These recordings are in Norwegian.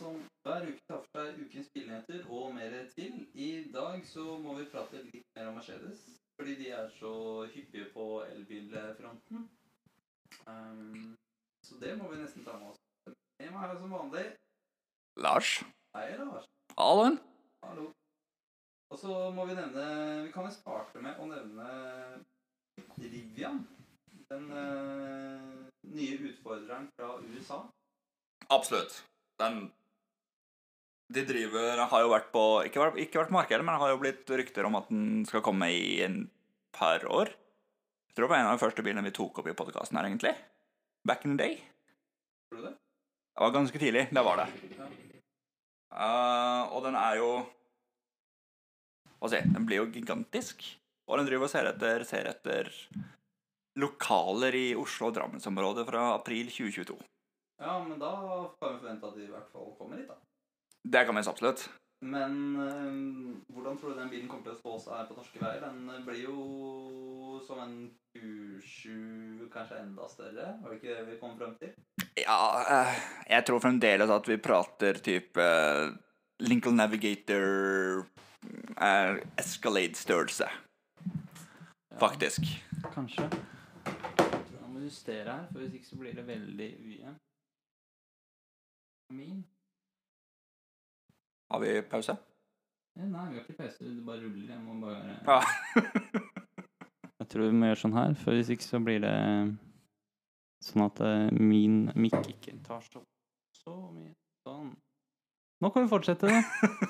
som hver uke tar for seg ukens bilnyheter og mer til. I dag så må vi prate litt mer om Mercedes, fordi de så hyppige på elbilfronten. Så det må vi nesten ta med oss. Jeg må ha som vanlig. Lars. Hei, Lars. Hallo. Hallo. Og så må vi nevne, vi kan jo starte med å nevne Rivian, den nye utfordreren fra USA. Absolutt. De har jo vært på, ikke vært på markedet, men har jo blitt rykter om at den skal komme i en par år. Jeg tror det var en av de første bilene vi tok opp i podcasten her, egentlig. Back in the day. Tror du det? Det var ganske tidlig, det var det. Og den jo, den blir jo gigantisk. Og den driver og ser etter lokaler i Oslo og Drammensområdet fra april 2022. Ja, men da kan vi forvente at de i hvert fall kommer hit, da. Det kan vi absolutt. Men hvordan tror du den bilen kommer til å stå seg på norske veier? Den blir jo som en Q7, kanskje enda større. Var det ikke det vi kom frem til? Ja, jeg tror fremdeles at vi prater type Lincoln Navigator Escalade-størrelse. Faktisk. Kanskje. Jeg må justere her, for hvis ikke så blir det veldig ujevnt. Har vi pause? Nei, vi har ikke pause, det bare ruller. Jeg må bare... Ja. Jeg tror vi må gjøre sånn her, for hvis ikke så blir det sånn at min mic ikke tar så mye. Sånn. Nå kan vi fortsette det.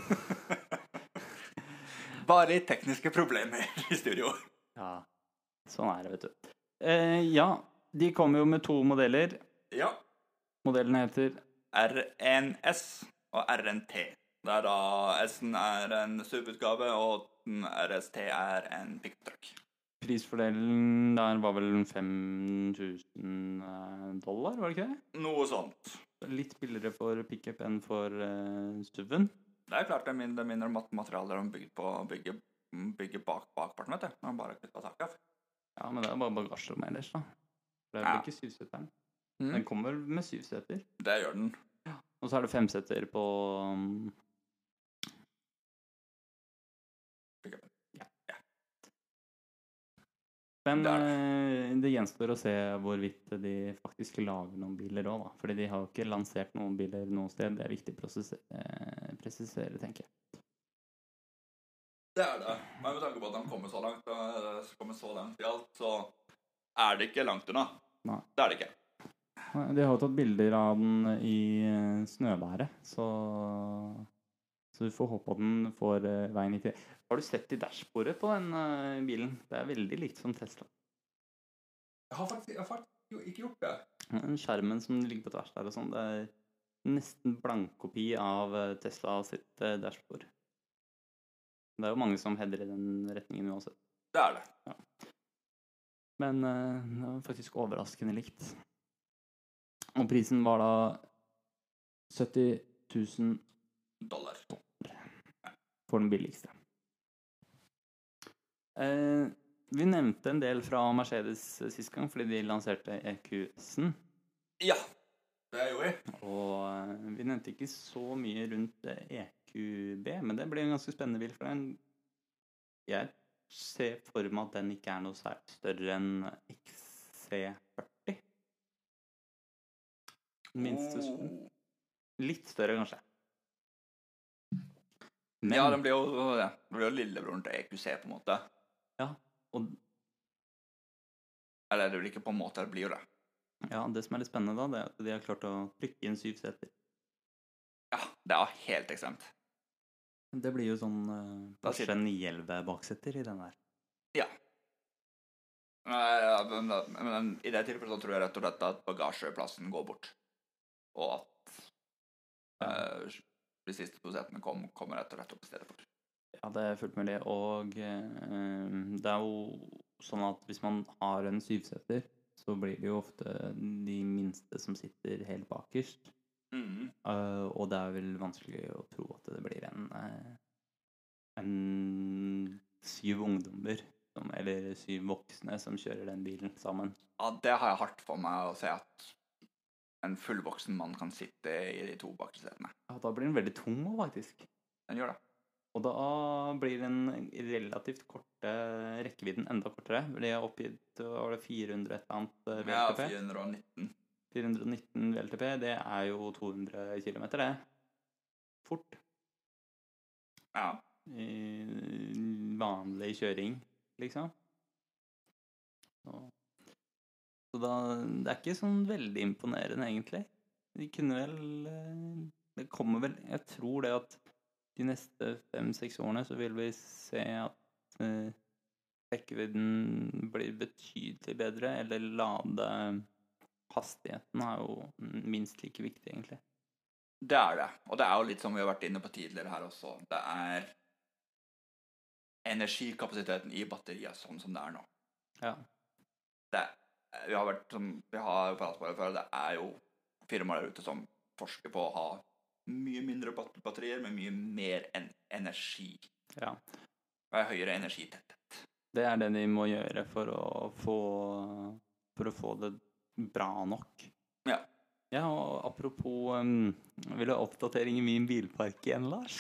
Bare tekniske problemer i studio. Ja, sånn det, vet du. Ja, de kommer jo med 2 modeller. Ja. Modellene heter RNS og RNT. Der da S-en en subutgave, og den RST en pickup-truck. Prisfordelen der var vel $5,000, var det ikke det? Noe sånt. Litt billigere for pickup enn for SUV-en. Det klart det mindre materialer de bygger bakparten, vet du. Når de bare klippet tak av. Ja, men det bare bagasjerom ellers, da. Det vel ikke 7-seteren. Den kommer med 7-seter. Det gjør den. Ja. Og så det 5-seter på... Ja. Men det gjenstår å se hvorvidt de faktisk lager noen biler også, da. Fordi de har jo ikke lansert noen biler noen sted. Det viktig å presisere, tenker jeg. Det det. Men med tanke på at de kommer så langt i alt, så det ikke langt unna. Nei. Det det ikke. De har jo tatt bilder av den i snøværet, så vi får håpe at den får veien hit. Har du sett i dashbordet på den bilen? Det veldig likt som Tesla. Jeg har faktisk ikke gjort det. Den skjermen som ligger på tvers der og sånn, det nesten blankkopi av Tesla sitt dashbord. Det jo mange som header i den retningen uansett. Det det. Ja. Men det var faktisk overraskende likt. Og prisen var da $70,000 for den billigste. Vi nevnte en del fra Mercedes sist gang, fordi de lanserte EQS-en. Ja, det gjorde vi. Og vi nevnte ikke så mye rundt EQB, men det blir en ganske spennende bil for den. Jeg ser for meg at den ikke noe særlig større enn XC40. Minste litt større, kanskje. Men, ja, den blir jo lillebroren til EQC på en måte. Ja, og... Eller det blir ikke på en måte, det blir jo det. Ja, det som litt spennende da, det at de har klart å trykke inn 7 seter. Ja, det helt ekstremt. Det blir jo sånn Porsche 911 baksetter i den der. Ja. Men i det tilfellet så tror jeg rett og slett at bagasjeplassen går bort. Og at de siste 2 setene kommer rett og slett opp i stedet for. Ja, det fullt mulig. Og det jo sånn at hvis man har en 7-seter, så blir det jo ofte de minste som sitter helt bakerst. Og det vel vanskelig å tro at det blir en 7 ungdommer eller 7 voksne som kjører den bilen sammen. Ja, det har jeg hardt for meg å se at en fullvoksen mann kan sitte i de 2 bakerste setene. Ja, da blir den veldig tung også, faktisk. Den gjør det. Og da blir den relativt korte rekkevidden enda kortere. Det er oppgitt, var det 400 et eller annet Ja, VLTP? 419. 419 VLTP, det er jo 200 kilometer, det. Fort. Ja. I vanlig kjøring, liksom. Så da, det er ikke sånn veldig imponerende, egentlig. De kunne vel Det kommer vel Jeg tror det at de neste 5-6 årene så vil vi se at rekkevidden blir betydelig bedre, eller hastigheten er jo minst like viktig, egentlig. Det er det. Og det er jo litt som vi har vært inne på tidligere her også. Det er energikapasiteten i batteriet sånn som det er nå. Ja. Vi har pratet på det før, det er jo firmaer der ute som forsker på å ha mye mindre batterier med mye mer energi. Ja. Og høyere energitetthet. Det er det de må gjøre for å få det bra nok. Ja. Ja, og apropos vil du ha oppdatering i min bilpark igjen, Lars?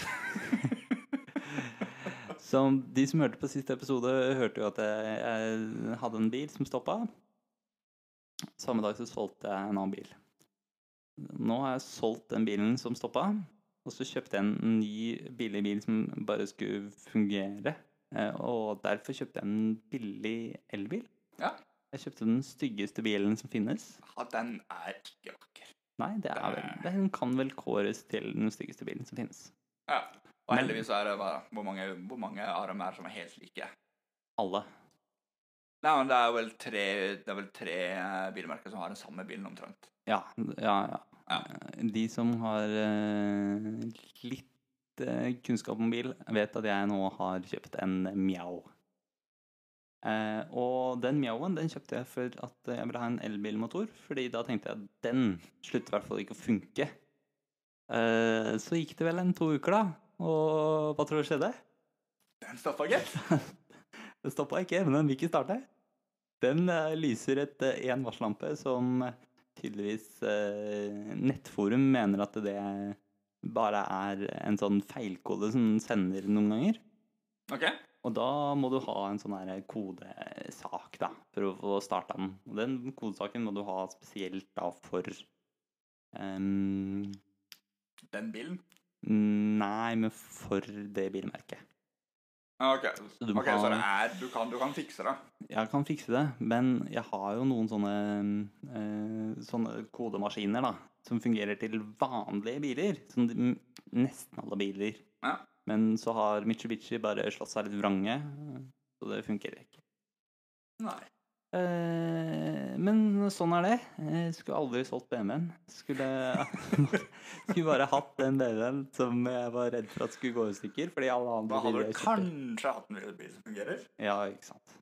Så de som hørte på siste episode, hørte jo at jeg hadde en bil som stoppet. Samme dag så solgte jeg en annen bil. Nå har jeg solgt den bilen som stoppet, og så kjøpte jeg en ny billig bil som bare skulle fungere. Og derfor kjøpte jeg en billig elbil. Ja. Jeg kjøpte den styggeste bilen som finnes. Ja, den er ikke vakker. Nei, den kan vel kåres til den styggeste bilen som finnes. Ja, og heldigvis er det bare hvor mange av dem er som er helt like. Alle. Nei, men det er vel tre bilmerker som har den samme bilen omtrent. Ja. De som har litt kunnskap om bil, vet at jeg nå har kjøpt en Miao. Og den Miaoen, den kjøpte jeg for at jeg ville ha en elbilmotor, fordi da tenkte jeg at den slutter i hvert fall ikke å funke. Så gikk det vel 2 uker da, og hva tror du skjedde? Den stoppet ikke. Den stoppet ikke, men den vil ikke starte. Den lyser en varsellampe som tydeligvis Nettforum mener at det bare er en sånn feilkode som den sender noen ganger. Ok. Og da må du ha en sånn her kodesak da, for å få startet den. Og den kodesaken må du ha spesielt da for den bilen? Nei, men for det bilmerket. Ok, så det er, du kan fikse det. Jeg kan fikse det, men jeg har jo noen sånne kodemaskiner da, som fungerer til vanlige biler, som nesten alle biler. Ja. Men så har Mitsubishi bare slått seg litt vrange, så det fungerer ikke. Nei. Men sånn er det. Jeg skulle aldri solgt BMW-en. Skulle bare hatt den BMW-en som jeg var redd for at skulle gå i stykker, fordi alle andre biler jeg kjøpte. Kanskje hatt en bil som fungerer? Ja, ikke sant.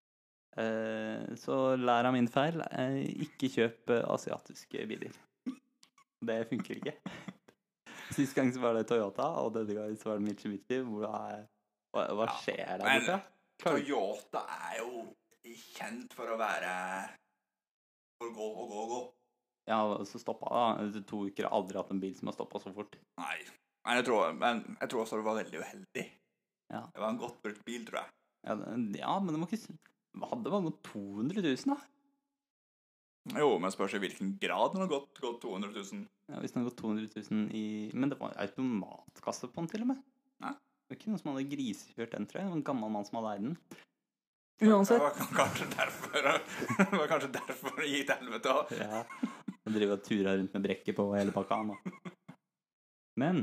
Så lær av min feil. Ikke kjøp asiatiske biler. Det funker ikke. Sist gang så var det Toyota, og denne gang så var det Mitsubishi. Hva skjer der borte? Toyota er jo kjent for å være for å gå. Ja, så stoppet da. 2 uker har aldri hatt en bil som har stoppet så fort. Nei, jeg tror også det var veldig uheldig. Ja. Det var en godt brukt bil, tror jeg. Ja, men det må ikke... Hadde det gått 200 000 da? Jo, men spørs i hvilken grad den har gått 200 000. Ja, hvis den har gått 200 000 i... Men det var automatkasse på den til og med. Ja. Det var ikke noen som hadde grisekjørt den, tror jeg. Det var en gammel mann som hadde eid den. Uansett. Det var kanskje derfor det gikk til helvete også. Ja, han driver og turer rundt med brekket på hele pakka nå. Men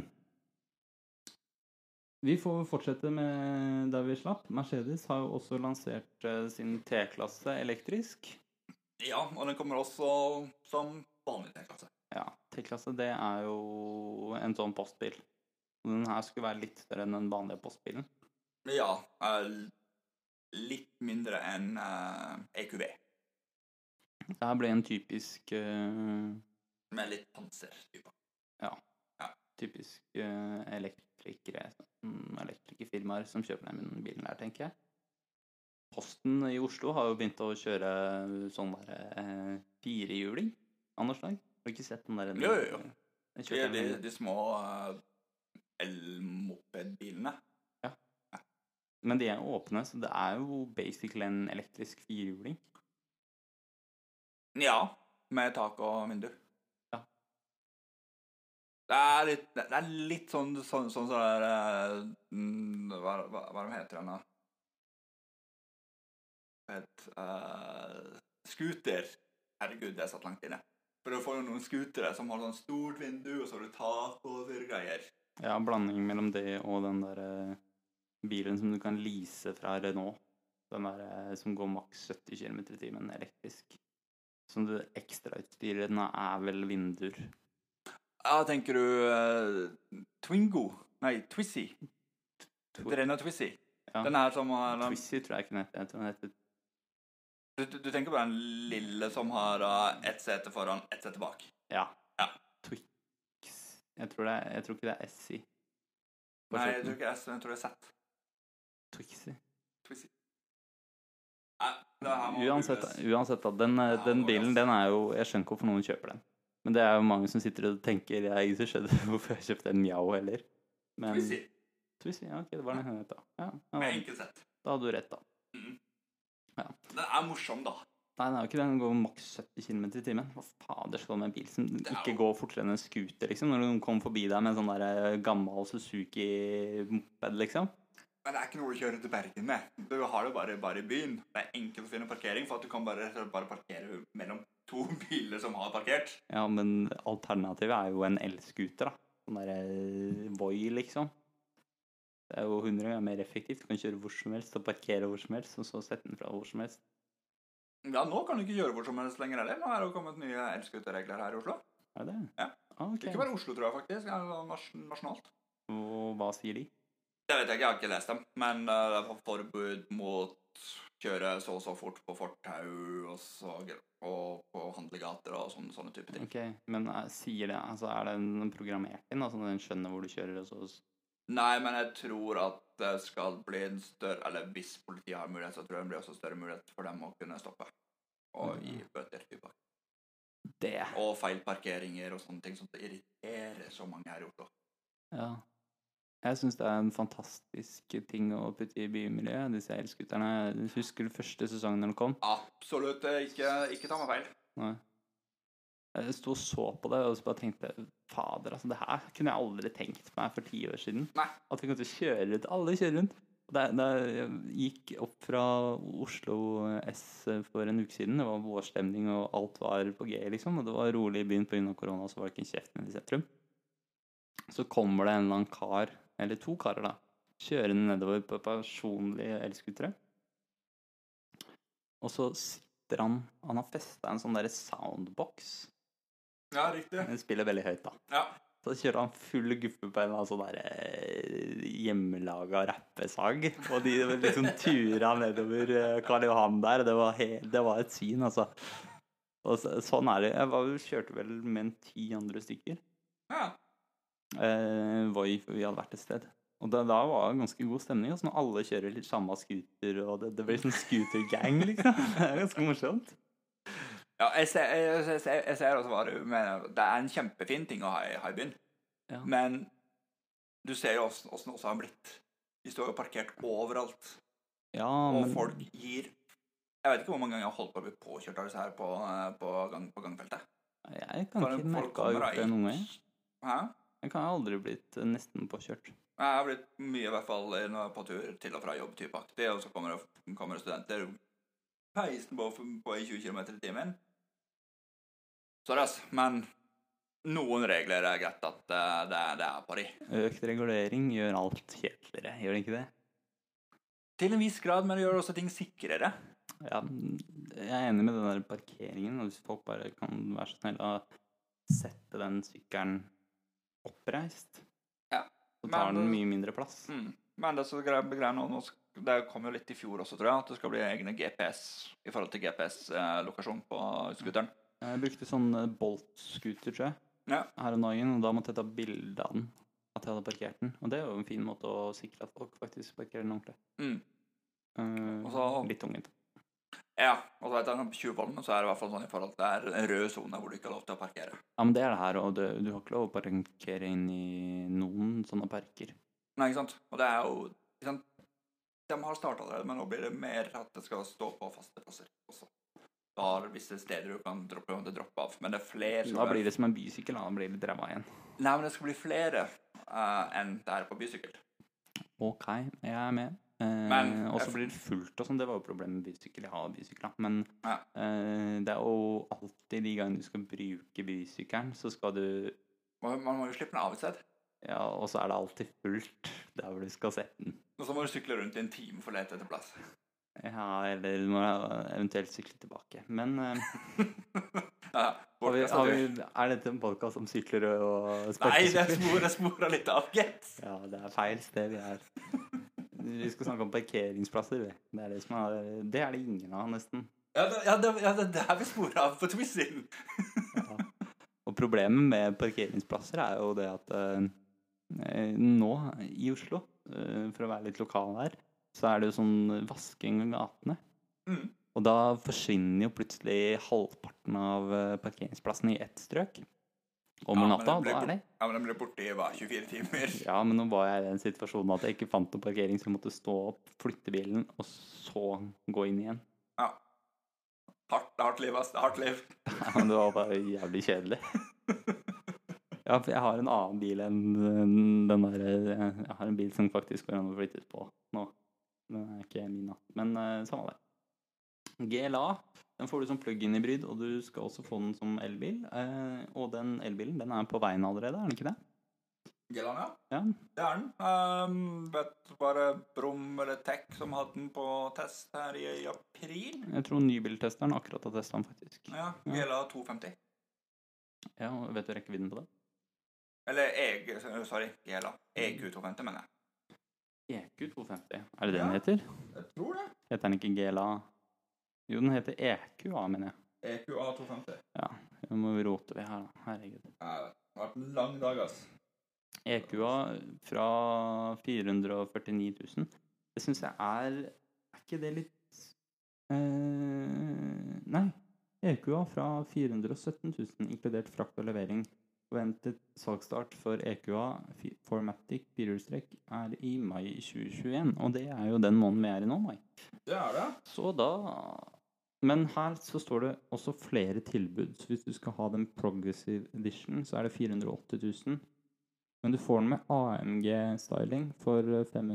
vi får fortsette med der vi slapp. Mercedes har jo også lansert sin T-klasse elektrisk. Ja, og den kommer også som vanlig T-klasse. Ja, T-klasse det er jo en sånn postbil. Den her skulle være litt større enn den vanlige postbilen. Ja, litt mindre enn EQV. Det her ble en typisk med litt panser-typer. Ja, typisk elektrikerfirmaer som kjøper den bilen der, tenker jeg. Posten i Oslo har jo begynt å kjøre sånn der 4-hjuling. Anders Dag, har du ikke sett den der? Jo. Jeg kjørte en- De små elmopedbilene. Men de er jo åpne, så det er jo basically en elektrisk firehjuling. Ja, med tak og vindu. Ja. Det er litt sånn så der hva de heter den da? Scooter. Herregud, det er satt langt inne. For du får jo noen scootere som har sånn stort vindu, og så har du tak og greier. Ja, blanding mellom det og den der bilen som du kan lease fra Renault. Den der som går maks 70 km i timen, elektrisk. Som det ekstrautstyret den er vel vinduer. Ja, tenker du Twingo? Nei, Twizy. Renault Twizy. Ja. Den her som har... Twizy tror jeg ikke den heter. Jeg tror den heter... Du tenker på den lille som har ett sete foran, ett sete bak? Ja. Ja. Twix. Jeg tror ikke det er SI. Nei, jeg tror ikke S, jeg tror det er Z. Twixy. Twizy. Nei, det her må Uansett da, den bilen, den er jo, jeg skjønner ikke hvorfor noen kjøper den. Men det er jo mange som sitter og tenker, jeg ikke skjønner hvorfor jeg kjøpte en Miao heller. Men, Twizy, ja, ok, det var den hun het da. Ja, med enkelt sett. Da hadde du rett da. Ja. Den er morsom da. Nei, det er jo ikke det, den går maks 70 km i timen. Hva fader skal du med en bil som ikke går fortere enn en scooter, liksom? Når noen kommer forbi deg med en sånn der gammel Suzuki-moped, liksom? Men det er ikke noe å kjøre til Bergen med. Du har det bare i byen. Det er enkelt å finne parkering, for at du kan bare parkere mellom to biler som har parkert. Ja, men alternativet er jo en elskuter da. Sånn der Voi, liksom. Det er jo 100 ganger mer effektivt. Du kan kjøre hvor som helst og parkere hvor som helst, og så sette den fra hvor som helst. Ja, nå kan du ikke gjøre hvor som helst lenger heller. Nå er det jo kommet nye elskuterregler her i Oslo. Er det? Ja. Ah, ok. Ikke bare Oslo, tror jeg faktisk. Det er nasjonalt. Og hva sier de? Det vet jeg ikke, jeg har ikke lest dem. Men det er forbud mot kjøre så og så fort på fortau og på handlegater og sånne type ting. Ok, men sier det, altså er den programmert inn, altså den skjønner hvor du kjører og så... Nei, men jeg tror at det skal bli en større, eller hvis politiet har mulighet, så tror jeg det blir også større mulighet for dem å kunne stoppe og gi bøter tilbake. Det. Og feilparkeringer og sånne ting som irriterer så mange her i Oslo. Ja. Jeg synes det er en fantastisk ting å putte i bymiljøet, disse elskuterne. Jeg husker det første sesongen når den kom. Absolutt, ikke ta meg feil. Nei. Jeg stod og så på det, og så bare tenkte, fader, altså det her kunne jeg aldri tenkt meg for 10 år siden. Nei. At vi kunne kjøre rundt, alle kjører rundt. Og det gikk opp fra Oslo S for en uke siden, det var vårstemning og alt var på G liksom, og det var rolig i byen på grunn av korona, så var det ikke en kjeft i sentrum. Så kommer det en eller annen kar, eller to karer da, kjørende nedover på personlige elskutere. Og så sitter han har festet en sånn der soundbox. Ja, riktig. Den spiller veldig høyt da. Ja. Så kjører han full guffe på en sånn der hjemmelaget rappesag. Og de liksom turet nedover Karl Johan der. Det var et syn, altså. Og sånn er det. Jeg kjørte vel med en 10 andre stykker. Ja. Vi hadde vært et sted. Og da var det ganske god stemning. Altså, når alle kjører litt samme scooter, og det blir sånn scooter-gang, liksom. Det er ganske morsomt. Ja, jeg ser også hva du mener. Det er en kjempefin ting å ha i byen. Ja. Men du ser jo hvordan det også har blitt. De står jo parkert overalt. Ja, og folk gir... Jeg vet ikke hvor mange ganger jeg har holdt på å bli påkjørt av disse her på gangfeltet. Jeg kan ikke merke å ha gjort det noen gang. Hæ? Jeg kan aldri blitt nesten påkjørt. Jeg har blitt mye i hvert fall på tur til og fra jobb type aktig, og så kommer det studenter peisen på i 20 km i timen. Sorry, men noen regler er greit at det er på de. Økt regulering gjør alt kjedeligere, gjør det ikke det? Til en viss grad, men det gjør også ting sikrere. Ja, jeg er enig med den der parkeringen, og hvis folk bare kan være så snill å sette den sykkelen oppreist, ja, så tar den mye mindre plass. Men det er så greier nå, det kom jo litt i fjor også, tror jeg, at det skal bli egne GPS i forhold til GPS-lokasjon på skuteren. Jeg brukte sånn Bolt-skuter, tror jeg, her om dagen, og da måtte jeg ta bilde av den, at jeg hadde parkert den. Og det er jo en fin måte å sikre at folk faktisk parkerer den ordentlig. Litt tungent. Ja, og så vet jeg på Tjuvholmen så det i hvert fall sånn i forhold til det en rød zone hvor du ikke har lov til å parkere. Ja, men det det her, og du har ikke lov å parkere inn i noen sånne parker. Nei, ikke sant? Og det jo, ikke sant? De har startet det, men nå blir det mer at det skal stå på faste plasser også. Da har visse steder du kan droppe av, men det flere... Da blir det som en bysykkel, da blir det ræva igjen. Nei, men det skal bli flere enn det på bysykkel. Ok, jeg med. Og så blir det fullt og sånn. Det var jo problemet med bysykkel. Jeg har bysykkel, men ja. Det jo alltid de gangene du skal bruke bysykkelen, så skal du... Man må jo slippe den av et sted. Ja, og så det alltid fullt der hvor du skal sette den. Og så må du sykle rundt i en time for å lete etter plass. Ja, eller du må eventuelt sykle tilbake. Men ja, dette en podcast om sykler og sparkesykler? Nei, det sporer litt av, gitt. Ja, det feil sted vi Vi skal snakke om parkeringsplasser. Det det ingen av, nesten. Ja, det der vi sporer av på Twizzing. Ja. Og problemet med parkeringsplasser jo det at nå i Oslo, for å være litt lokal her, så det jo sånn vasking av gatene. Og da forsvinner jo plutselig halvparten av parkeringsplassen i ett strøk. Om natta, da det. Ja, men den ble borte i 24 timer. Ja, men nå var jeg i den situasjonen at jeg ikke fant noen parkering, så jeg måtte stå opp, flytte bilen, og så gå inn igjen. Ja. Hardt liv, ass. Hardt liv. Ja, men det var bare jævlig kjedelig. Ja, for jeg har en annen bil enn den der. Jeg har en bil som faktisk går an å flyttes på nå. Den ikke min, da. Men samme det. GLA, den får du som plug-in hybrid, og du skal også få den som elbil. Og den elbilen, den på veien allerede, den ikke det? GLA, ja. Det den. Vet bare Brum eller Tech som hadde den på test her i april. Jeg tror nybiltesteren akkurat har testet den, faktisk. Ja, GLA 250. Ja, og vet du rekkevidden på det? Eller sorry, GLA. EQ 250, mener jeg. EQ 250? Det den heter? Jeg tror det. Heter den ikke GLA? Jo, den heter EQA, mener jeg. EQA 250. Ja, nå må vi rote ved her, da. Herregud. Det har vært en lang dag, ass. EQA fra 449 000. Det synes jeg ikke det litt... Nei, EQA fra 417 000, inkludert frakt og levering. Forventet salgsstart for EQA Formatic firehjulstrekk i mai 2021, og det jo den måneden vi i nå, mai. Det det. Så da... Men her så står det også flere tilbud, så hvis du skal ha den Progressive Edition, så det 408 000. Men du får den med AMG-styling for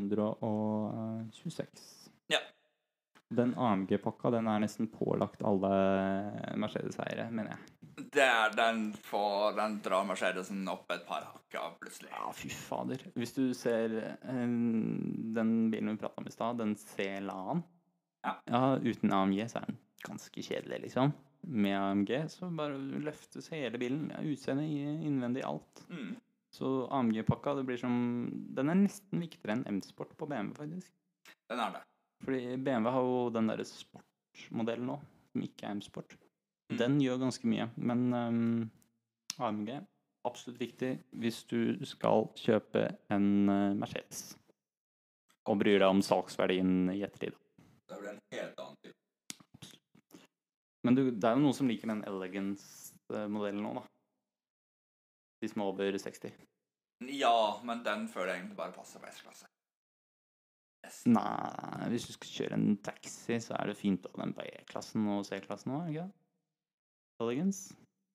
526. Ja. Den AMG-pakka, den nesten pålagt alle Mercedes-eiere, mener jeg. Den drar Mercedesen opp et par hakker plutselig. Ja, fy fader. Hvis du ser den bilen vi pratet om i sted, den C-LAN, ja, uten AMG så den ganske kjedelig, liksom. Med AMG så bare løftes hele bilen, utseende, innvendig, alt. Så AMG-pakka, det blir som... Den nesten viktigere enn M-Sport på BMW, faktisk. Den det. Fordi BMW har jo den der sportmodellen nå, som ikke M-Sport. Den gjør ganske mye, men AMG, absolutt viktig hvis du skal kjøpe en Mercedes. Og bryr deg om salgsverdien i ettertid. Det blir en helt annen typ. Men det jo noen som liker den Elegance-modellen nå, da. De som over 60. Ja, men den føler jeg egentlig bare passer på S-klasse. Yes. Nei, hvis du skal kjøre en taxi, så det fint å ha den på E-klassen og C-klassen nå, ikke det? Elegance.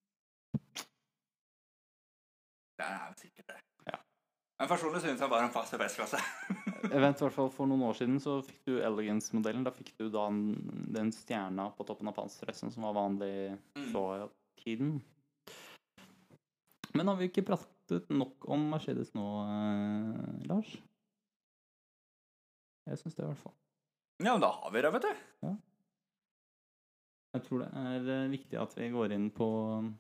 Det jo sikkert det. Ja. Men personlig synes jeg bare en passer på S-klasse. Jeg vet I hvert fall for noen år siden så fikk du Elegance-modellen. Da fikk du da den stjerna på toppen av panseret som var vanlig så tiden. Men har vi ikke pratet nok om Mercedes nå, Lars? Jeg synes det I hvert fall. Ja, men da har vi det, vet du. Ja. Jeg tror det viktig at vi går inn på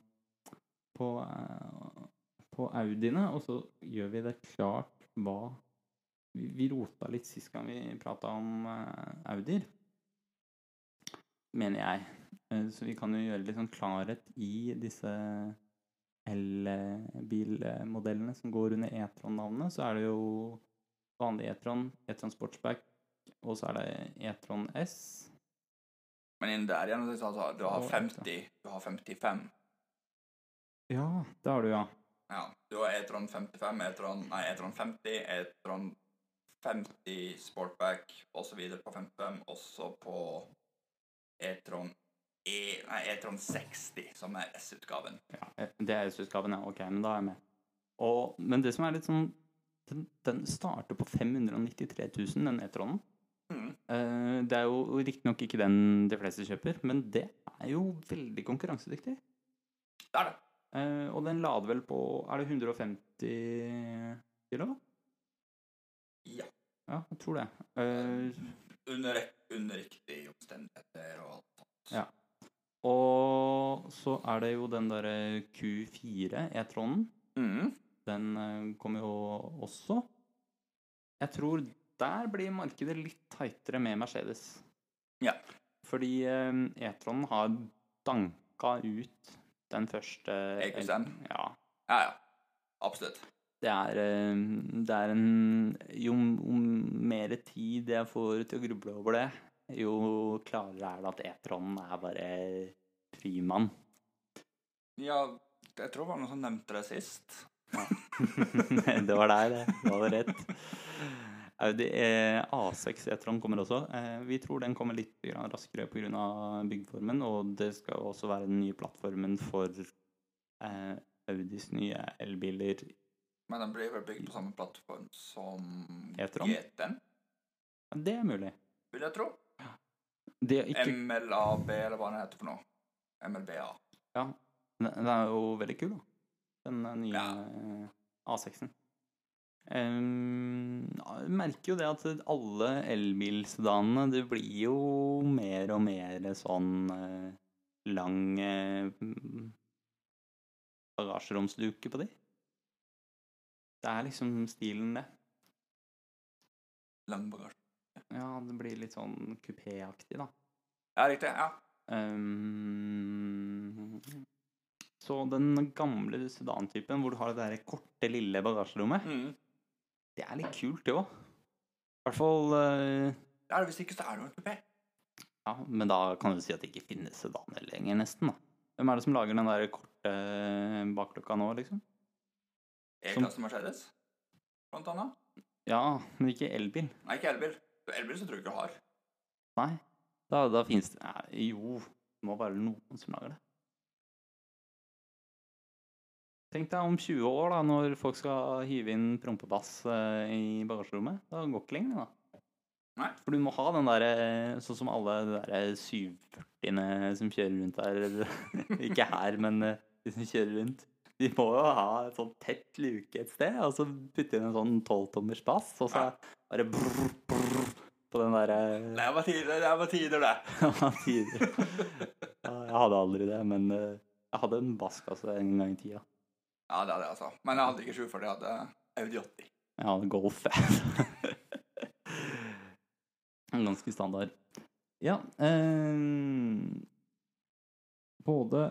Audiene, og så gjør vi det klart hva vi rota litt sist gang vi pratet om Audier, mener jeg. Så vi kan jo gjøre litt sånn klarhet I disse elbilmodellene som går under e-tron-navnet. Så det jo vanlig e-tron, e-tron Sportsback, og så det e-tron S. Men innen der igjen, altså, du har 50, du har 55. Ja, det har du, ja. Ja, du har E-tron 55, E-tron 50, E-tron 50 Sportback, og så videre på 55, også på E-tron E-tron 60, som S-utgaven. Ja, det S-utgaven, ja. Ok, men da er jeg med. Men det som litt sånn, den starter på 593 000, den E-tronen. Det jo riktig nok ikke den de fleste kjøper, men det jo veldig konkurransedyktig. Det det. Og den lader vel på, det 150 kilo? Ja. Ja, jeg tror det. Under riktige omstendigheter og alt sånt. Ja. Og så det jo den der Q4 E-tronen. Den kommer jo også. Jeg tror der blir markedet litt tightere med Mercedes. Ja. Fordi E-tronen har danka ut den første EQC-en? Ja. Ja. Absolutt. Det jo mer tid jeg får til å gruble over det, jo klarere det at E-tronen bare frimann. Ja, jeg tror det var noen som nevnte det sist. Ja. Det var deg, det. Du hadde rett. Audi A6 E-tron kommer også. Vi tror den kommer litt raskere på grunn av byggformen, og det skal også være den nye plattformen for Audis nye elbiler. Men den blir vel bygd på samme plattform som E-tron? GT-en? Det mulig. Vil jeg tro. Det ikke... MLAB, eller hva den heter for noe. MLBA. Ja, den jo veldig kul da. Den nye A6-en. Jeg merker jo det at alle elbilsedanene, det blir jo mer og mer sånn lang bagasjeromsluke på de. Det liksom stilen det. Lang bagasje. Ja, det blir litt sånn kupéaktig da. Ja, riktig, ja. Så den gamle sedantypen hvor du har det der korte, lille bagasjerommet, det litt kult det også. I hvert fall hvis ikke så det noe kupé. Ja, men da kan du si at det ikke finnes sedaner lenger nesten da. Hvem det som lager den der korte baklokka nå, liksom? E-klasse Mercedes, blant annet. Ja, men ikke elbil. Nei, ikke elbil. Elbil så tror jeg ikke du har. Nei, da finnes det jo, det må være noen som lager det. Tenk deg om 20 år da, når folk skal hive inn prompebass i bagasjerommet. Da går ikke lenger da. Nei. For du må ha den der, sånn som alle de der 740-ene som kjører rundt der. Ikke her, men de som kjører rundt. De må jo ha et sånn tett luke et sted, og så putte inn en sånn 12-tommers bass, og så bare brrr, brrr, på den der... Det var tider det. Det var tider. Ja, jeg hadde aldri det, men jeg hadde en basskasse en gang i tida. Ja, det hadde jeg altså. Men jeg hadde ikke 740, jeg hadde Audi 80. Jeg hadde Golf. Ganske standard. Ja, både...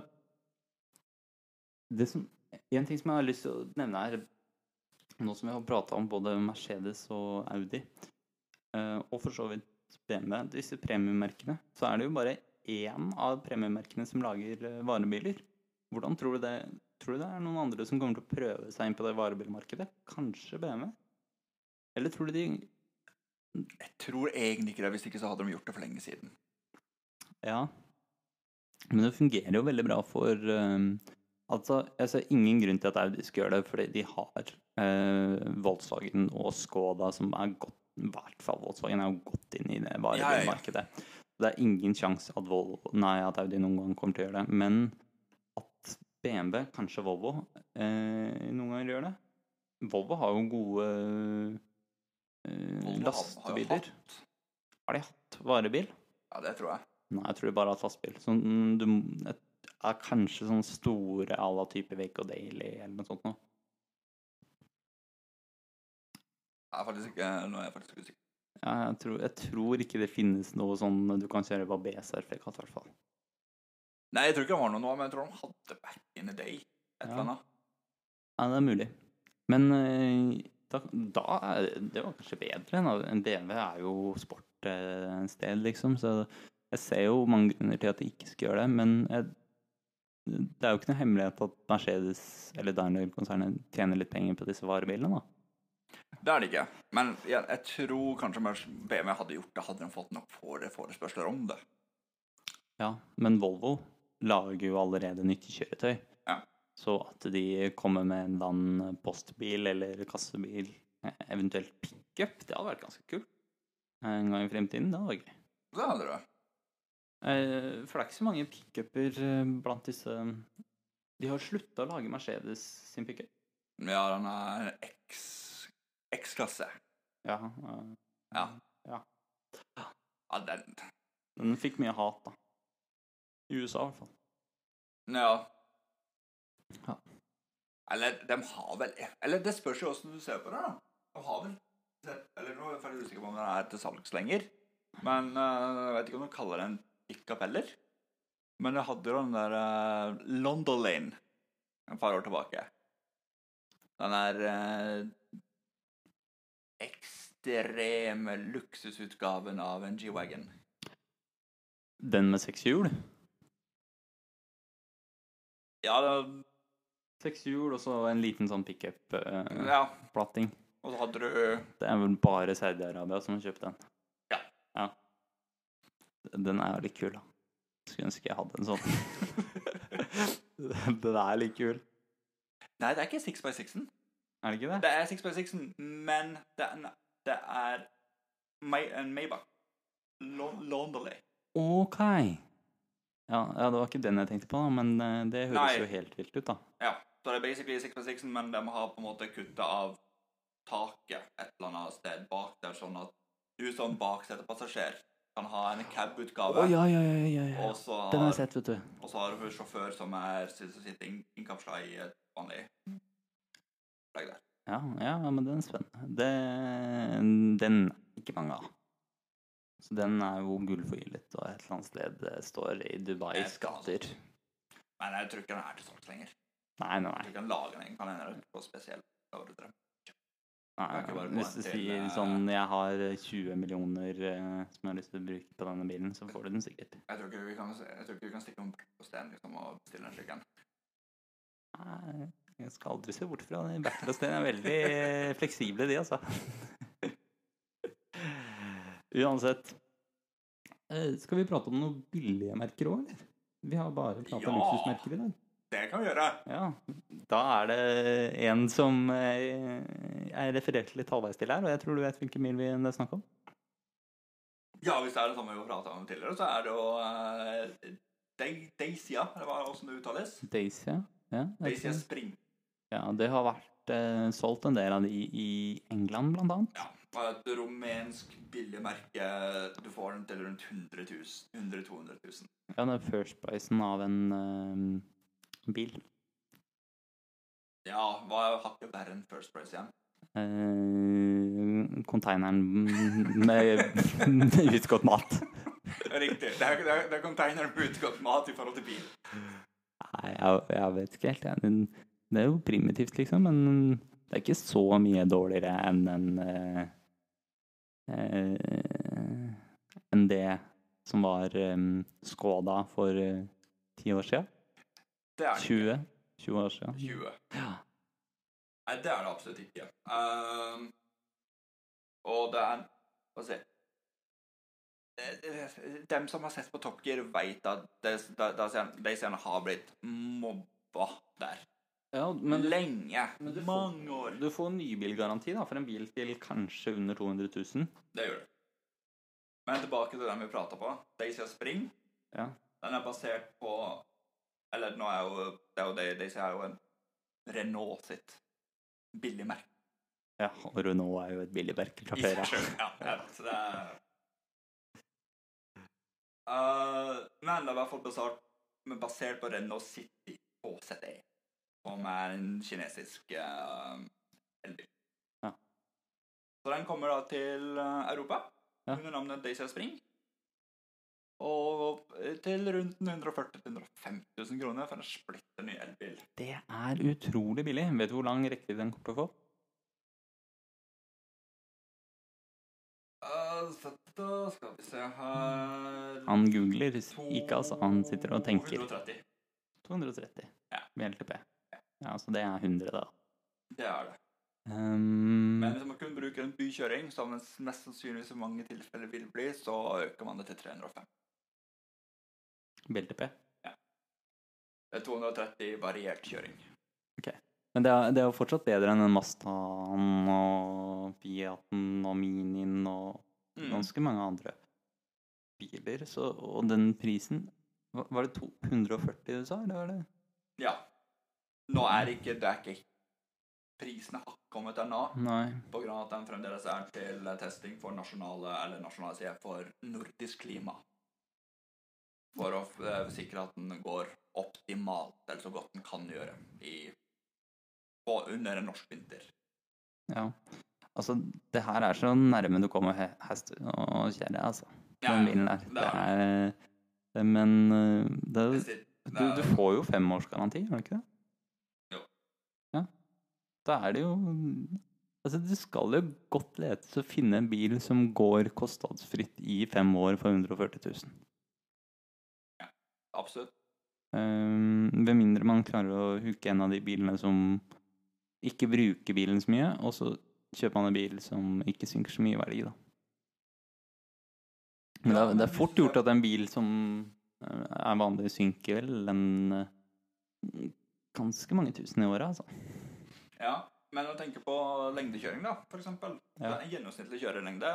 En ting som jeg har lyst til å nevne nå som vi har pratet om både Mercedes og Audi, og for så vidt BMW, disse premiummerkene, så det jo bare en av premiummerkene som lager varebiler. Hvordan tror du det? Tror du det noen andre som kommer til å prøve seg inn på det varebilmarkedet? Kanskje BMW? Eller tror du de... Jeg tror egentlig ikke det, hvis ikke så hadde de gjort det for lenge siden. Ja, men det fungerer jo veldig bra for... Altså, jeg ser ingen grunn til at Audi skal gjøre det, fordi de har Volkswagen og Skoda som gått, i hvert fall Volkswagen jo gått inn i det varebilmarkedet. Det ingen sjanse at Audi noen gang kommer til å gjøre det, men at BMW, kanskje Volvo, noen ganger gjør det. Volvo har jo gode lastebiler. Har de hatt varebil? Ja, det tror jeg. Nei, jeg tror de bare har hatt lastbil. Det kanskje sånn store alla typer Wake og Daily eller noe sånt nå. Nå er jeg faktisk usikker. Ja, jeg tror ikke det finnes noe sånn du kan kjøre på B-sertifikat i hvert fall. Nei, jeg tror ikke det var noe nå, men jeg tror de hadde back in the day et eller annet. Ja, det mulig. Men det var kanskje bedre. En BMW jo sport et sted, liksom, så Jeg ser jo mange grunner til at de ikke skal gjøre det, men det er jo ikke noe hemmelighet at Mercedes eller Daimler-konsernet tjener litt penger på disse varebilene, da. Det er det ikke. Men jeg tror kanskje BMW hadde gjort det, hadde de fått nok forespørsler om det. Ja, men Volvo lager jo allerede nyttig kjøretøy. Ja. Så at de kommer med en eller annen postbil eller kassebil, eventuelt pick-up, det hadde vært ganske kult. En gang i fremtiden, det hadde vært gøy. Det hadde det. For det er ikke så mange pick-upper blant disse. De har sluttet å lage Mercedes sin pick-up. Ja, den er X-klasse. Ja. Ja. Ja. Ja, Den fikk mye hat, da. I USA, i hvert fall. Ja. Ja. Eller, de har vel... Eller, det spørs jo hvordan du ser på det, da. De har vel... Eller, nå er jeg ferdig usikker på om den er til salgs lenger. Men jeg vet ikke om de kaller den pick-up heller. Men jeg hadde jo den der London Lane et par år tilbake. Den er ekstreme luksusutgaven av en G-Wagon. Den med 6 hjul? Ja, det... 6 hjul, og så en liten sånn pick-up-platting. Ja. Og så hadde du... Det er vel bare Saudi-Arabia som har kjøpt den. Ja. Ja. Den er jo litt kul, da. Skulle ønske jeg hadde en sånn. Den er litt kul. Nei, det er ikke 6x6-en. Er det ikke det? Det er 6x6-en, men det er en Maybach. Lonely. Ok. Ja, det var ikke den jeg tenkte på, da, men det høres jo helt vilt ut, da. Ja, så det er basically 6x6-en, men de har på en måte kuttet av taket et eller annet sted bak der, sånn at du som baksetepassasjer kan ha en cab-utgave. Ja. Og så Den har jeg sett, vet du. Og så har du sjåfør som sitter innkapslet i et vanlig flagg der. Ja, men den er spennende. Den er ikke mange av. Så den er jo gullforgyllet, og et eller annet sted står i Dubais gater. Men jeg tror ikke den er til salgs lenger. Nei. Jeg tror ikke den lager den, kan hende på spesielt ordre. Nei, hvis du sier sånn, jeg har 20 millioner som jeg har lyst til å bruke på denne bilen, så får du den sikkert. Jeg tror ikke vi kan stikke om på stedet liksom, og bestille en slik en. Nei, jeg skal aldri se bort fra det. Bertel og Sten er veldig fleksible, de, altså. Uansett. Skal vi prate om noen billige merker også, eller? Vi har bare pratet om luksusmerker i dag. Det kan vi gjøre. Ja, da er det en som jeg refererte litt halvveis til her, og jeg tror du vet hvilken bil vi snakker om. Ja, hvis det er det samme vi har pratet om tidligere, så er det jo Dacia, eller hva er det uttales? Dacia, ja. Dacia Spring. Ja, det har vært solgt en del av de i England, blant annet. Ja, et rumensk billigmerke, du får den til rundt 100-200 000. Ja, det er first pricen av en bil. Ja, hva er hakket verre enn first price igjen? Containeren med utgått mat. Riktig, det er containeren med utgått mat i forhold til bil. Nei, jeg vet ikke helt. Det er jo primitivt, liksom, men det er ikke så mye dårligere enn det som var Skoda for 10 år siden. Det er det 20 år siden. 20. Ja. Nei, det er det absolutt ikke. Og det er, hva skal jeg si, dem som har sett på Top Gear vet at de har blitt mobba der. Ja, men lenge. Mange år. Du får nybilgaranti da, for en bil til kanskje under 200 000. Det gjør du. Men tilbake til den vi pratet på. Dacia Spring. Ja. Den er basert på, eller nå Dacia er jo en Renault sitt billigmerke. Ja, og Renault er jo et billigmerke fra før. Ja, så det er... men det er i hvert fall basert på Renault City på ZE, som er en kinesisk elbil. Ja. Så den kommer da til Europa, under navnet Dacia Spring, og til rundt 140-150 000 kroner for en splitter ny elbil. Det er utrolig billig. Vet du hvor lang rekkevidde den kommer til å få? Skal vi se her. Han googler ikke, altså. Han sitter og tenker. 230. 230. Ja. VLTP. Ja, så det er 100 da. Det er det. Men hvis man kun bruker en bykjøring, som mest sannsynligvis i mange tilfeller vil bli, så øker man det til 305. VLTP? Ja. Det er 230 variert kjøring. Ok. Men det er jo fortsatt bedre enn en Mazdaen og Fiaten og Minien og ganske mange andre biler. Så, og den prisen, var det 240 du sa, eller var det? Ja. Nå er ikke prisene har kommet ennå. Nei. På grunn av at den fremdeles er til testing for nasjonale for nordisk klima. For å sikre at den går optimalt, eller så godt den kan gjøre under en norsk vinter. Ja, altså det her er så nærme du kommer hest og kjære, altså. Den bilen der. Men du får jo 5 års garanti, har du ikke det? Jo. Ja. Da er det jo... Altså, du skal jo godt lete til å finne en bil som går kostnadsfritt i 5 år for 140 000. Ja, absolutt. Ved mindre man klarer å huke en av de bilene som ikke bruker bilen så mye, og så kjøper man en bil som ikke synker så mye i verdi, da. Men det er fort gjort at en bil som er vanlig synker vel ganske mange tusen i året, altså. Ja, men å tenke på lengdekjøring da, for eksempel. Ja. En gjennomsnittlig kjørelengde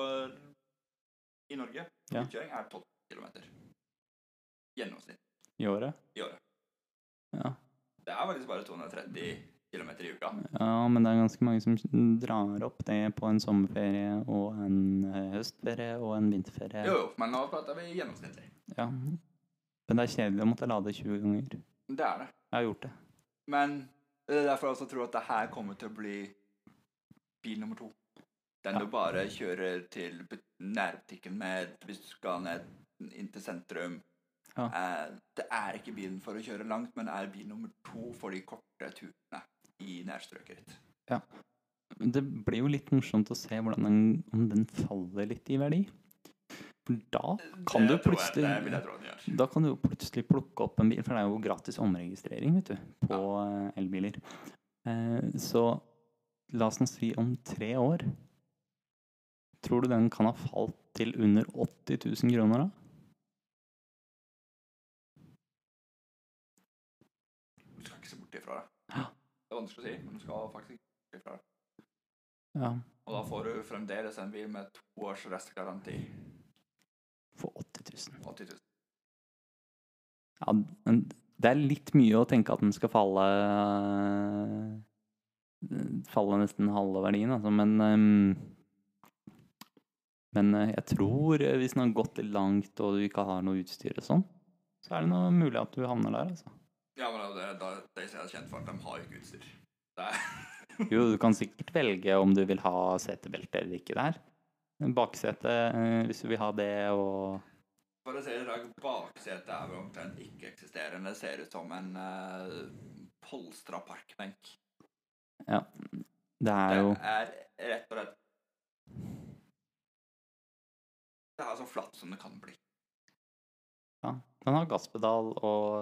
i Norge utkjøring er 12 kilometer. Gjennomsnitt. I året? I året. Ja. Det er faktisk bare 230 kilometer i uka. Ja, men det er ganske mange som drar opp det på en sommerferie og en høstferie og en vinterferie. Jo, men nå prater vi gjennomsnittlig. Ja, men det er kjedelig å måtte lade 20 ganger. Det er det. Jeg har gjort det. Men det er derfor jeg også tror at det her kommer til å bli bil nummer 2. Den du bare kjører til nærbutikken med hvis du skal ned inn til sentrum. Ja. Det er ikke bilen for å kjøre langt, men er bil nummer 2 for de korte turene i nærstrøket ditt. Ja. Det blir jo litt morsomt å se om den faller litt i verdi. For da kan du plutselig plukke opp en bil, for det er jo gratis omregistrering, vet du, på elbiler. Så la oss nå si om 3 år. Tror du den kan ha falt til under 80 000 kroner da? Du skal ikke se bort ifra det. Ja. Det er vanskelig å si, men du skal faktisk ikke se bort ifra det. Ja. Og da får du fremdeles en bil med 2 års restgaranti. For 80 000. 80 000. Ja, det er litt mye å tenke at den skal falle nesten halve verdien, altså, men jeg tror hvis den har gått litt langt og du ikke har noe utstyr og sånn, så er det noe mulig at du havner der, altså. Ja, men det er kjent for at de har ikke utstyr. Jo, du kan sikkert velge om du vil ha setebelte eller ikke der. Baksete, hvis du vil ha det, og... For å si det, baksete er jo omtrent ikke-eksisterende. Det ser ut som en polstra parkbenk. Ja, det er jo... Det er rett og slett... Det er så flatt som det kan bli. Ja, den har gasspedal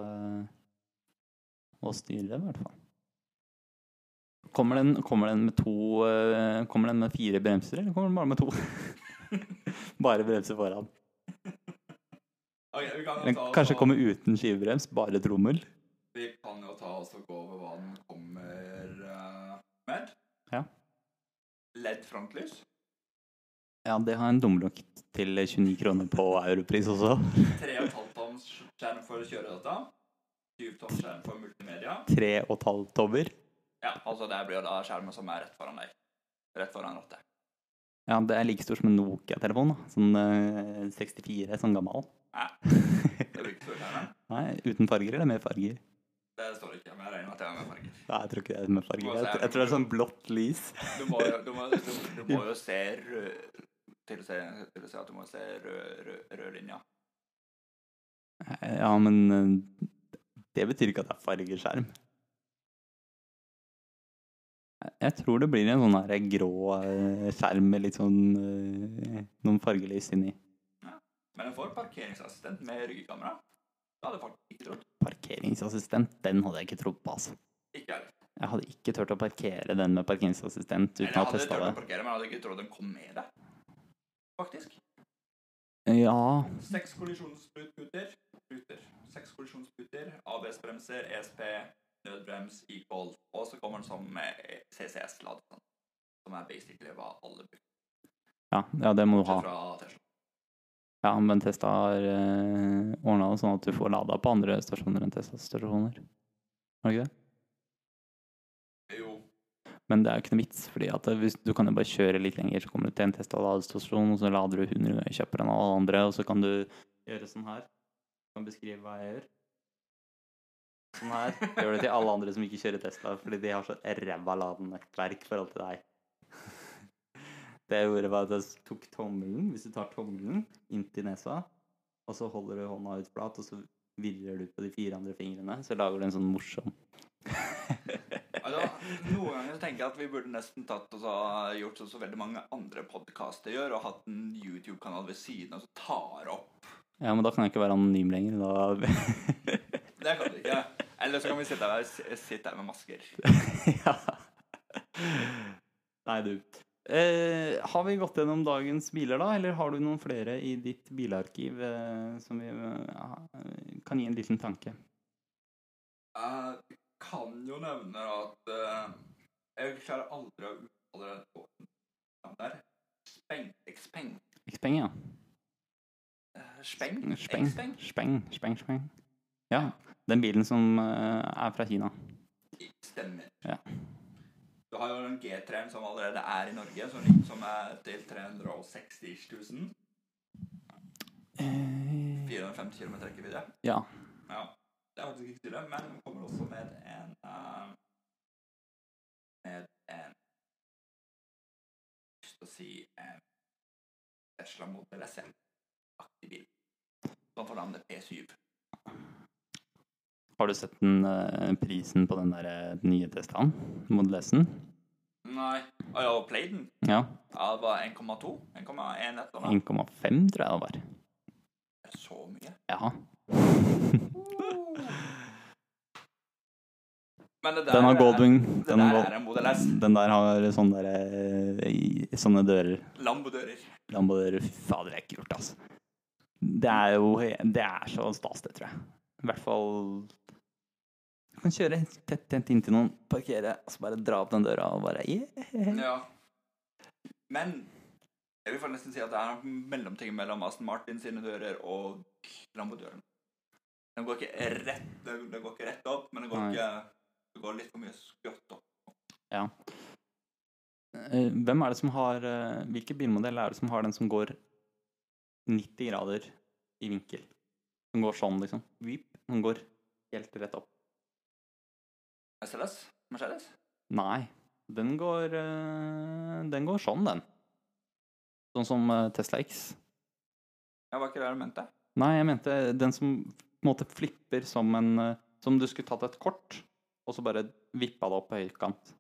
og styre i hvert fall. Kommer den med 4 bremser, eller kommer den bare med 2? Bare bremser foran. Okay, kanskje kommer uten skivebrems, bare trommel. Vi kan jo ta oss og gå over hva den kommer med. Ja. LED frontlys. Ja, det har en dumlokk til 29 kroner på Europris også. 3,5 toms skjerm for kjøredata. 7 toms skjerm for multimedia. 3,5 tommer. Ja, altså det blir jo da skjermen som er rett foran deg. Rett foran rattet. Ja, det er like stort som en Nokia-telefon da. Sånn 64, sånn gammel. Nei, det blir ikke stort her, da. Nei, uten farger eller med farger? Det står ikke, men jeg regner med at det er med farger. Nei, jeg tror ikke det er med farger. Jeg tror det er sånn blått lys. Du må jo se til å se at du må se rød linja. Ja, men det betyr ikke at det er fargeskjerm. Jeg tror det blir en sånn her grå skjerm med litt sånn noen fargelys inni. Ja. Men en får parkeringsassistent med ryggekamera. Det hadde jeg faktisk ikke trodd. Parkeringsassistent, den hadde jeg ikke trodd på, altså. Ikke heller. Jeg hadde ikke tørt å parkere den med parkeringsassistent uten å ha testet det. Jeg hadde tørt å parkere, men jeg hadde ikke trodd den kom med det. Faktisk. Ja. 6 kollisjonsputer. 6 kollisjonsputer, ABS-bremser, ESP, nødbrems, e-call, og så kommer den som CCS-lader, som basically hva alle bruker. Ja, det må du ha. Fra Tesla. Ja, men Tesla har ordnet det sånn at du får lada på andre stasjoner enn Tesla-stasjoner. Har du ikke det? Jo. Men det er jo ikke noe vits, fordi at hvis du kan jo bare kjøre litt lenger, så kommer du til en Tesla-ladestasjon, og så lader du 100 ganger kjøper enn alle andre, og så kan du gjøre sånn her. Du kan beskrive hva jeg gjør. Sånn her. Gjør det til alle andre som ikke kjører Tesla, fordi de har så ræva ladenettverk for alt til deg. Det jeg gjorde var at jeg tok tommelen, hvis du tar tommelen inn til nesa, og så holder du hånda ut flat, og så virrer du på de 4 andre fingrene, så lager du en sånn morsom. Altså, noen ganger tenker jeg at vi burde nesten tatt og så gjort sånn så veldig mange andre podcaster gjør, og hatt en YouTube-kanal ved siden, og så tar opp. Ja, men da kan jeg ikke være anonym lenger, da. Det kan du ikke. Eller så kan vi sitte her med masker. Ja. Nei, du. Har vi gått gjennom dagens biler da, eller har du noen flere i ditt bilarkiv som vi kan gi en liten tanke? Jeg kan jo nevne at jeg klarer aldri å uttale det der. Xpeng. Xpeng, ja. Speng. Ja, den bilen som er fra Kina. Stemmer. Ja. Du har jo en G3 som allerede er i Norge, som er til 360 000. 450 km rekkevidde. Ja. Ja. Det er faktisk ikke stille, men den kommer også med en Tesla Model S-aktig bil. Som får navnet P7. Har du sett prisen på den der nye Teslaen, Model S-en? Nei. Og jeg har played den. Ja. Ja, det var 1,2, 1,1 etter da. 1,5 tror jeg det var. Det er så mye. Ja. Men det der den har Goldwing. Det der er en Model S. Den der har sånne dører. Lambo-dører. Fy fader, det er ikke gjort, altså. Det er så stas, det tror jeg. I hvert fall du kan kjøre tett inn til noen, parkere, og så bare dra opp den døra og bare yeah. Ja. Men jeg vil nesten si at det er noen mellomting mellom Aston Martin sine dører og Lambo-døren. Den går ikke rett opp, men det går litt for mye skrått opp. Ja. Hvem er det som har hvilke bilmodell er det som har den som går 90 grader i vinkel? Den går sånn, liksom. Den går helt rett opp. SLS? Mercedes? Nei. Den går sånn, den. Sånn som Tesla X. Ja, var ikke det du mente? Nei, jeg mente den som på en måte flipper som som du skulle tatt et kort, og så bare vippa det opp på høykant.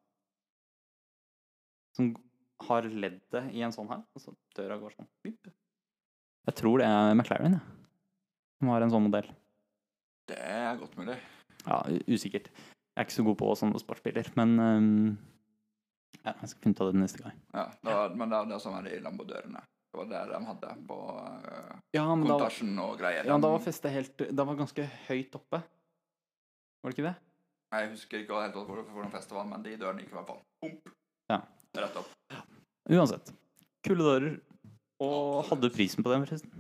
Som har leddet i en sånn her, og så døra går sånn. Jeg tror det er McLaren, ja. Som har en sånn modell. Det er godt mulig. Ja, usikkert. Jeg er ikke så god på sånne sportsbiler, men ja, jeg skal finne ut av det neste gang. Ja, men det er det som er de Lambo-dørene. Det var det de hadde på kontasjen og greier. Ja, da var festet det var ganske høyt oppe. Var det ikke det? Jeg husker ikke helt hvordan festet var, men de dørene gikk i hvert fall. Pump. Ja. Rett opp. Uansett. Kule dører. Og hadde du prisen på dem, forresten?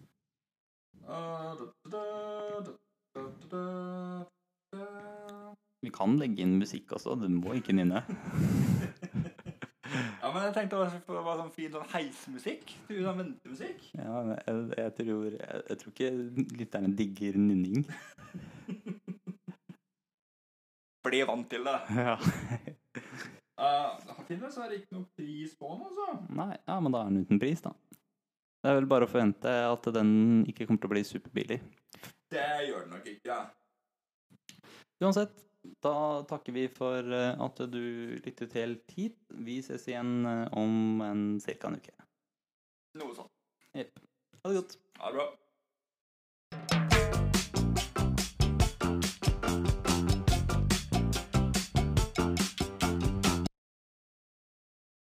Vi kan legge inn musikk også, du må ikke nynne. Ja, men jeg tenkte det var sånn fin sånn heismusikk, sånn ventemusikk. Ja, jeg tror ikke lytterne digger nynning. For de er vant til det. Ja. Til så er det ikke noe pris på den, altså. Nei, ja, men da er den uten pris, da. Det er vel bare å forvente at den ikke kommer til å bli superbillig. Det gjør den nok ikke, ja. Uansett, Da takker vi for at du lyttet helt hit. Vi ses igjen om cirka en uke. Noe sånt. Jepp. Ha det godt. Ha det bra.